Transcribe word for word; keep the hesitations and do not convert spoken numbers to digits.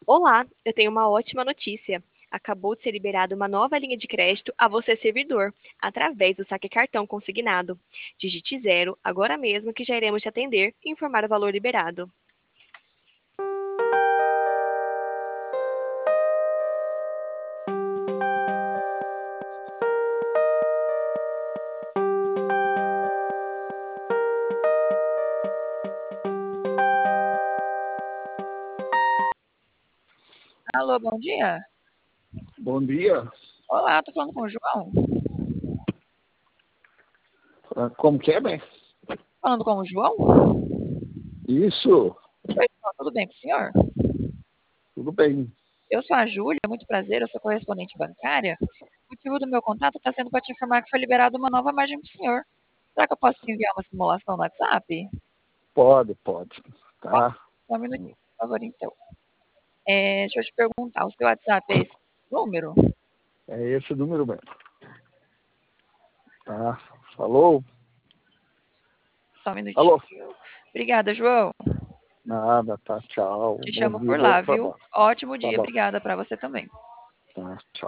Olá, eu tenho uma ótima notícia. Acabou de ser liberada uma nova linha de crédito a você, servidor, através do saque cartão consignado. Digite zero agora mesmo que já iremos te atender e informar o valor liberado. Alô, bom dia. Bom dia. Olá, tô falando com o João. Ah, Como que é, bem? Falando com o João? Isso, Oi, João, tudo bem com o senhor? tudo bem. Eu sou a Júlia, muito prazer, eu sou correspondente bancária. O motivo do meu contato está sendo para te informar que foi liberada uma nova margem para o senhor. Será que eu posso te enviar uma simulação no WhatsApp? Pode, pode. Posso? Tá? Só um minutinho, por favor, então. É, deixa eu te perguntar, o seu WhatsApp é esse número? É esse o número mesmo. Tá? Falou? Só um Alô? minutinho. Obrigada, João. Nada, tá. Tchau. Te Bom chamo dia, por bom lá, viu? trabalho. Ótimo Tá dia, bom. obrigada para você também. Tá, tchau.